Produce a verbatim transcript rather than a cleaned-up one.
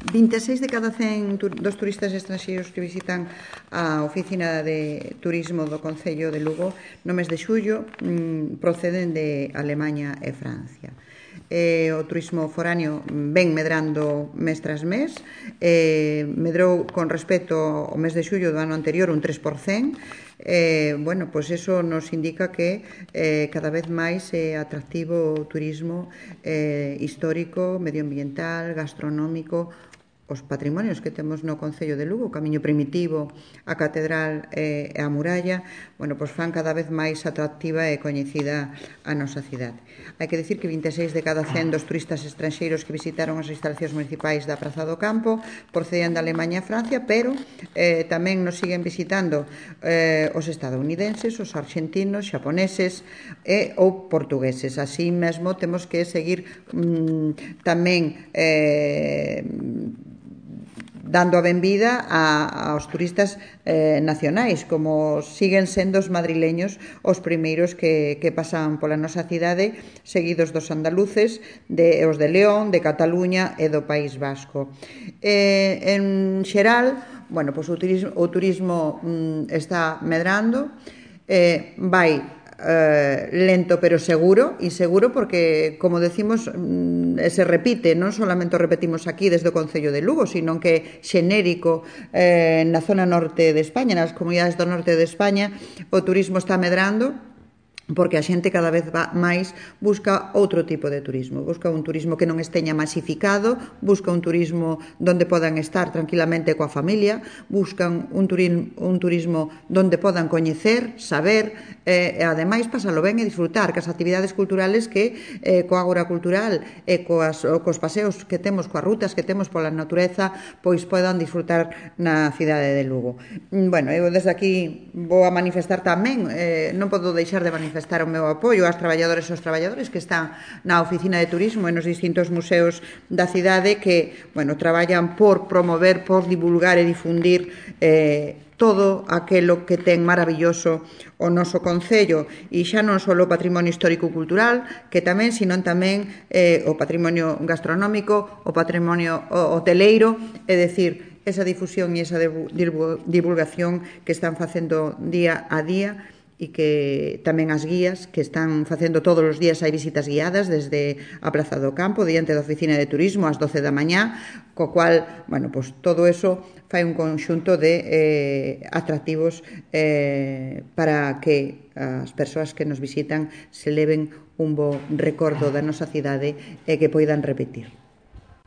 vinte e seis de cada cen dos turistas estranxeiros que visitan a oficina de turismo do Concello de Lugo no mes de xullo proceden de Alemaña e Francia. Eh, o turismo foráneo ven medrando mes tras mes, eh, medrou con respecto ao mes de xullo do ano anterior un tres por cento. Eh, bueno, pois eso nos indica que eh, cada vez máis é eh, atractivo o turismo eh, histórico, medioambiental, gastronómico, os patrimonios que temos no Concello de Lugo, o Camiño Primitivo, a Catedral e a Muralla, bueno, pois fan cada vez máis atractiva e coñecida a nosa cidade. Hai que dicir que vinte e seis de cada cen dos turistas estranxeiros que visitaron as instalacións municipais da Praza do Campo procedían de Alemaña e Francia, pero eh, tamén nos siguen visitando eh, os estadounidenses, os argentinos, xaponeses e ou portugueses. Así mesmo temos que seguir mm, tamén eh, dando a benvida a, aos turistas eh, nacionais, como siguen sendo os madrileños os primeiros que, que pasan pola nosa cidade, seguidos dos andaluces, de, os de León, de Cataluña e do País Vasco. Eh, en xeral, bueno, pois o turismo, o turismo mm, está medrando, eh, vai Eh, lento pero seguro, e seguro porque, como decimos, mm, se repite, non solamente o repetimos aquí desde o Concello de Lugo, sino que xenérico eh, na zona norte de España, nas comunidades do norte de España, o turismo está medrando, porque a xente cada vez máis busca outro tipo de turismo, busca un turismo que non esteña masificado, busca un turismo donde podan estar tranquilamente coa familia, buscan un turismo, un turismo donde podan coñecer, saber, e ademais pasalo ben e disfrutar, que as actividades culturales que eh, coa agora cultural e coas, cos paseos que temos, coas rutas que temos pola natureza, pois podan disfrutar na cidade de Lugo. Bueno, eu desde aquí vou a manifestar tamén, eh, non podo deixar de manifestar manifestar o meu apoio ás traballadoras e aos traballadores que están na oficina de turismo e nos distintos museos da cidade que, bueno, traballan por promover, por divulgar e difundir eh, todo aquilo que ten maravilloso o noso Concello, e xa non só o patrimonio histórico-cultural, que tamén, sino tamén eh, o patrimonio gastronómico, o patrimonio hoteleiro, é dicir, esa difusión e esa divulgación que están facendo día a día, e que tamén as guías que están facendo todos os días, hai visitas guiadas desde a Praza do Campo diante da oficina de turismo ás doce da mañá, co cual, bueno, pois todo eso fai un conxunto de eh, atractivos eh, para que as persoas que nos visitan se leven un bo recordo da nosa cidade e que poidan repetir.